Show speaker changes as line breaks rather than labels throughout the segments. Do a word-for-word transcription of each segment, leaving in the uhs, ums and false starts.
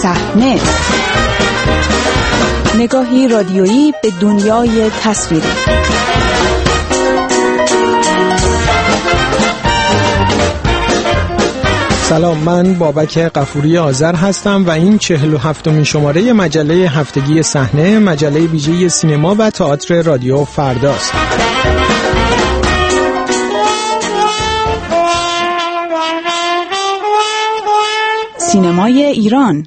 صحنه، نگاهی رادیویی به دنیای تصویری.
سلام، من بابک غفوری آذر هستم و این چهل و هفتمین شماره مجله هفتگی صحنه، مجله ویژه سینما و تئاتر رادیو فرداست.
سینمای ایران،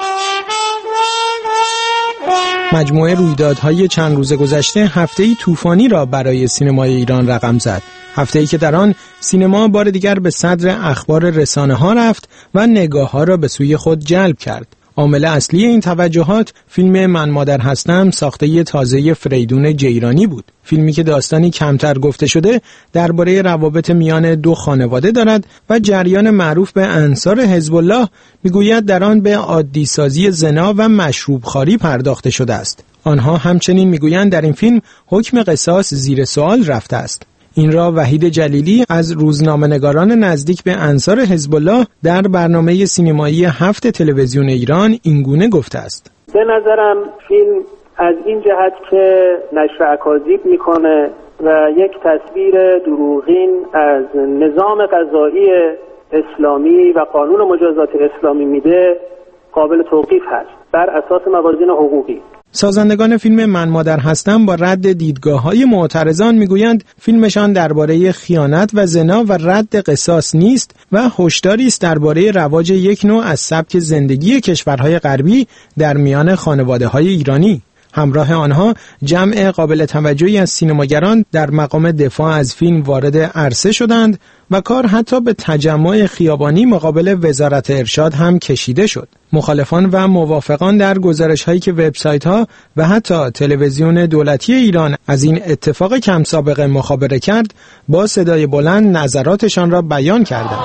مجموعه رویدادهای چند روز گذشته هفته‌ای طوفانی را برای سینمای ایران رقم زد. هفته‌ای که در آن سینما بار دیگر به صدر اخبار رسانه‌ها رفت و نگاه‌ها را به سوی خود جلب کرد. عامل اصلی این توجهات فیلم من مادر هستم ساخته تازه فریدون جیرانی بود. فیلمی که داستانی کمتر گفته شده درباره روابط میان دو خانواده دارد و جریان معروف به انصار حزب الله میگوید در آن به عادی سازی زنا و مشروب خواری پرداخته شده است. آنها همچنین میگویند در این فیلم حکم قصاص زیر سوال رفته است. این را وحید جلیلی از روزنامه‌نگاران نزدیک به انصار حزب الله در برنامه سینمایی هفت تلویزیون ایران اینگونه گفته است:
به نظرم فیلم از این جهت که نشر اکاذیب میکنه و یک تصویر دروغین از نظام قضایی اسلامی و قانون مجازات اسلامی میده قابل توقیف هست بر اساس موازین حقوقی.
سازندگان فیلم من مادر هستم با رد دیدگاه‌های معترضان میگویند فیلمشان درباره خیانت و زنا و رد قصاص نیست و هشداری است درباره رواج یک نوع از سبک زندگی کشورهای غربی در میان خانواده‌های ایرانی. همراه آنها جمع قابل توجهی از سینماگران در مقام دفاع از فیلم وارد عرصه شدند و کار حتی به تجمع خیابانی مقابل وزارت ارشاد هم کشیده شد. مخالفان و موافقان در گزارش‌هایی که وبسایت‌ها و حتی تلویزیون دولتی ایران از این اتفاق کم سابقه مخابره کرد، با صدای بلند نظراتشان را بیان کردند.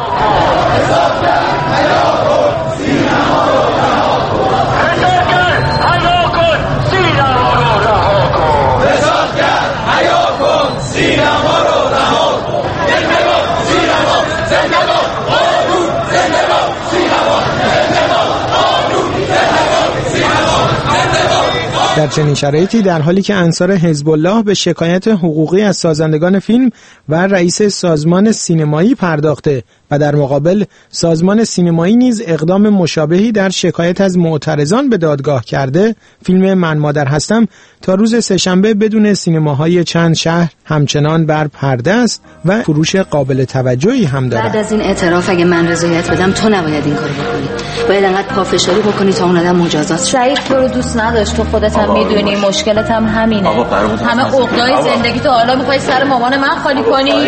در چنین شرایطی در حالی که انصار حزب الله به شکایت حقوقی از سازندگان فیلم و رئیس سازمان سینمایی پرداخته و در مقابل سازمان سینمایی نیز اقدام مشابهی در شکایت از معترضان به دادگاه کرده، فیلم من مادر هستم تا روز سه‌شنبه بدون سینماهای چند شهر همچنان بر پرده است و فروش قابل توجهی هم دارد.
بعد از این اعتراف اگه من رضایت بدم تو نباید این کارو بکنی. باید انقدر پافشاری بکنی تا اون آدم مجازات شه.
سعید تو رو دوست نداشت، تو خودت هم میدونی، مشکلت هم همینه. همه عقدای زندگی تو حالا میخوای سر مامان من خالی کنی؟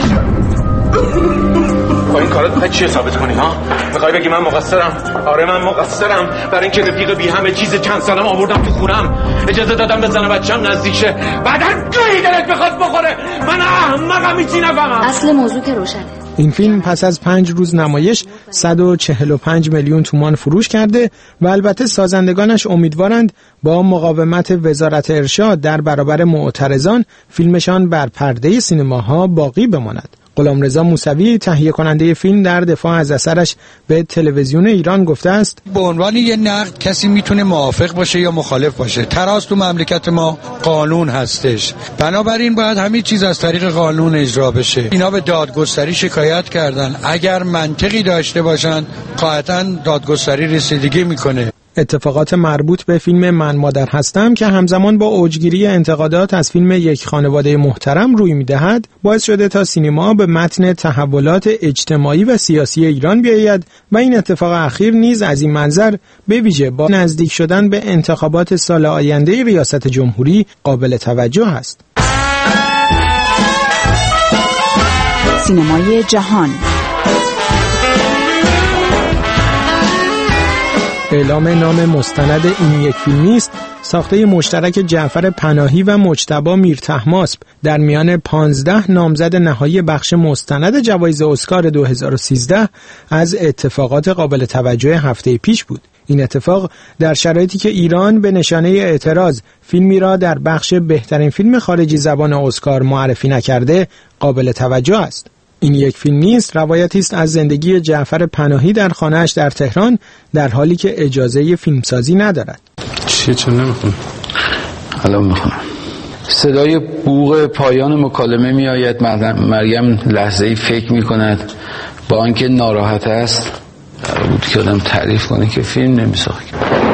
با این کارات میخوای چی ثابت کنی ها؟ میخوای بگی من مقصرم؟ آره من مقصرم برای اینکه رفیق بی همه چیز چند سالم آوردم تو خونم، اجازه دادم به زن و بچه‌م نزدیک شه، بعداً گویی دلت میخواد بخوره. من احمقم هیچی نفهمم.
اصل موضوع که روشنه.
این فیلم پس از پنج روز نمایش صد و چهل و پنج میلیون تومان فروش کرده و البته سازندگانش امیدوارند با مقاومت وزارت ارشاد در برابر معترضان فیلمشان بر پرده سینماها باقی بماند. غلامرضا موسوی تهیه کننده فیلم در دفاع از اثرش به تلویزیون ایران گفته است:
به عنوان یه نقد کسی میتونه موافق باشه یا مخالف باشه. تراز تو مملکت ما قانون هستش، بنابراین باید همه چیز از طریق قانون اجرا بشه. اینا به دادگستری شکایت کردن، اگر منطقی داشته باشن قاعدتاً دادگستری رسیدگی میکنه.
اتفاقات مربوط به فیلم من مادر هستم که همزمان با اوجگیری انتقادات از فیلم یک خانواده محترم روی می‌دهد، باعث شده تا سینما به متن تحولات اجتماعی و سیاسی ایران بیاید و این اتفاق اخیر نیز از این منظر به ویژه با نزدیک شدن به انتخابات سال آینده ریاست جمهوری قابل توجه است.
سینمای جهان،
اعلام نام مستند این یک فیلمی است ساخته مشترک جعفر پناهی و مجتبی میرطهماسب در میان پانزده نامزد نهایی بخش مستند جوایز اسکار دو هزار و سیزده از اتفاقات قابل توجه هفته پیش بود. این اتفاق در شرایطی که ایران به نشانه اعتراض فیلمی را در بخش بهترین فیلم خارجی زبان اسکار معرفی نکرده قابل توجه است. این یک فیلم نیست، روایتی است از زندگی جعفر پناهی در خانه‌اش در تهران در حالی که اجازه فیلمسازی ندارد.
چیه چون نمیخونم؟
الان میخونم. صدای بوق پایان مکالمه می آید. مریم لحظه‌ای فکر می کند با آنکه ناراحت است. قرار بود که آدم تعریف کنه که فیلم نمی ساخت.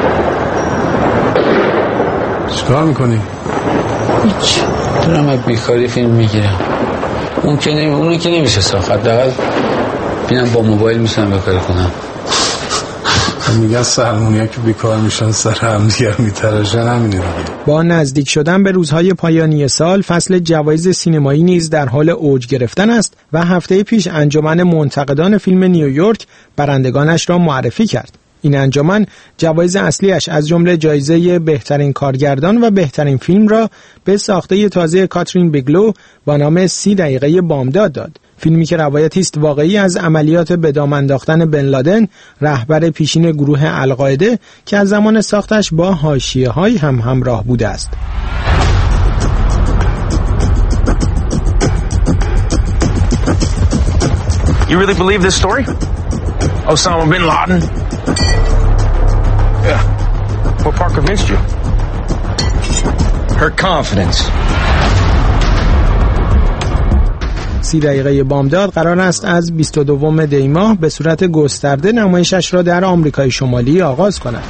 چیکار میکنی؟
هیچ. دارم از بیکاری فیلم میگیرم. اون که نمی... اونو که نمیشه ساخت. حداقل بینم با موبایل میتونم بکار کنم.
میگن سرمونیا که بیکار میشن سر هم دیگر میتراشن، همینه دیگه.
با نزدیک شدن به روزهای پایانی سال، فصل جوایز سینمایی نیز در حال اوج گرفتن است و هفته پیش انجمن منتقدان فیلم نیویورک برندگانش را معرفی کرد. این انجمن جوایز اصلیش از جمله جایزه بهترین کارگردان و بهترین فیلم را به ساخته تازه کاترین بیگلو با نام سی دقیقه بامداد داد. فیلمی که روایتی است واقعی از عملیات به دام انداختن بن لادن، رهبر پیشین گروه القاعده که از زمان ساختش با حاشیه‌های هم همراه بوده است.
You really believe this story? Osama bin Laden? Yeah. What part convinced you?
Her confidence.
سی دقیقه بامداد قرار است از بیست و دوم دی ماه به صورت گسترده نمایشش را در آمریکای شمالی آغاز کند.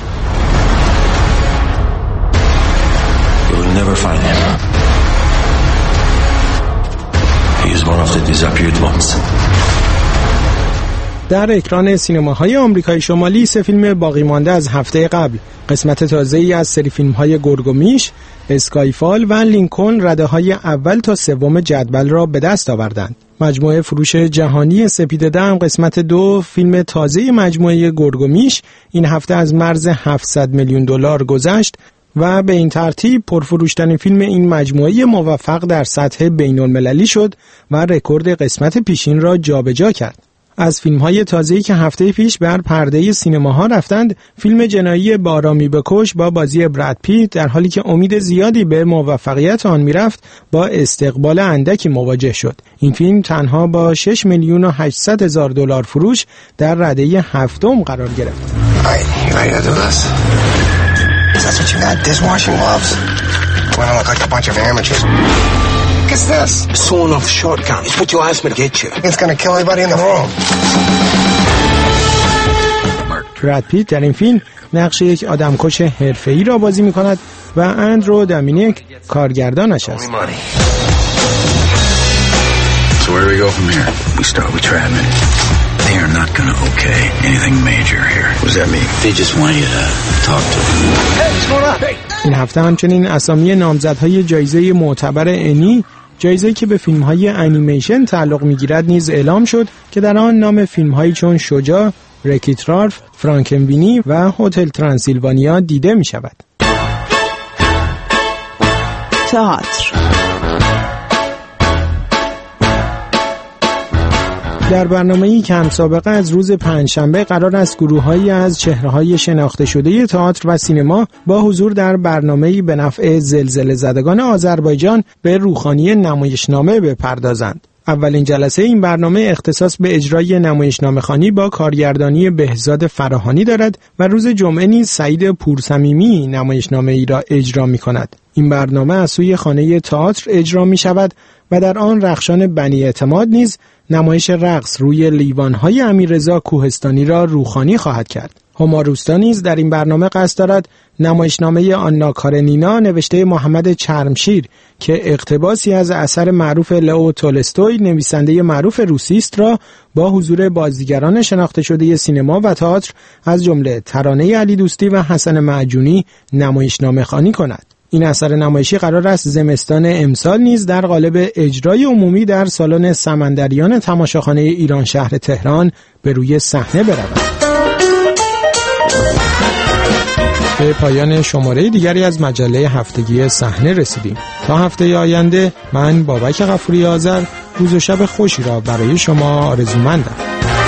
You will never find him. He is one of the disappeared ones.
در اکران سینماهای آمریکای شمالی سه فیلم باقی مانده از هفته قبل، قسمت تازه‌ای از سری فیلم‌های گرگ و میش، اسکایفال و لینکلن رده‌های اول تا سوم جدول را به دست آوردند. مجموعه فروش جهانی سپید دم قسمت دو فیلم تازه مجموعه گرگ و میش این هفته از مرز هفتصد میلیون دلار گذشت و به این ترتیب پرفروشترین فیلم این مجموعه موفق در سطح بین‌المللی شد و رکورد قسمت پیشین را جابجا کرد. از فیلم‌های تازه‌ای که هفته پیش بر پرده سینماها رفتند، فیلم جنایی بارامی بکش با بازی براد پیت در حالی که امید زیادی به موفقیت آن می‌رفت با استقبال اندکی مواجه شد. این فیلم تنها با شش میلیون و هشتصد هزار دلار فروش در رده هفتم قرار گرفت.
What's this? A sawn-off shotgun. It's what you asked me to get you. It's gonna kill everybody in the room.
براد پیت در این فیلم نقش یک آدمکش حرفه‌ای را بازی می‌کند و اندرو دامینیک کارگردانش است.
So where do we go from here? We start with Trapman. They are not gonna okay anything major here. What does that mean? They just want you to talk to them. Hey, what's going on? Hey.
این هفته همچنین اسامی نامزدهای جایزه معتبر انی، جایزه‌ای که به فیلم‌های انیمیشن تعلق می‌گیرد نیز اعلام شد که در آن نام فیلم‌هایی چون شجاع، رکیت رالف، فرانکنوینی و هتل ترانسیلوانیا دیده می‌شود.
تئاتر.
در برنامه‌ای که هم سابقه از روز پنجشنبه قرار است گروه‌هایی از چهره‌های شناخته شده تئاتر و سینما با حضور در برنامه‌ای به نفع زلزله زدگان آذربایجان به روخانی نمایشنامه بپردازند. اولین جلسه این برنامه اختصاص به اجرای نمایشنامه‌خوانی با کارگردانی بهزاد فراهانی دارد و روز جمعه نیز سعید پورصمیمی نمایشنامه‌ای را اجرا می‌کند. این برنامه از سوی خانه تئاتر اجرا می‌شود و در آن رخشان بنی اعتماد نیز نمایش رقص روی لیوان‌های امیررضا کوهستانی را روخانی خواهد کرد. هما روستا نیز در این برنامه قصد دارد نمایشنامه آنا کارنینا نوشته محمد چرمشیر که اقتباسی از اثر معروف لئو تولستوی نویسنده معروف روسی است را با حضور بازیگران شناخته شده سینما و تئاتر از جمله ترانه علی دوستی و حسن معجونی نمایشنامه خوانی کند. این اثر نمایشی قرار است زمستان امسال نیز در قالب اجرای عمومی در سالن سمندریان تماشاخانه ایران شهر تهران به روی صحنه برود. به پایان شماره دیگری از مجله هفتگی صحنه رسیدیم. تا هفته آینده من بابک غفوری آذر روز و شب خوشی را برای شما آرزومندم.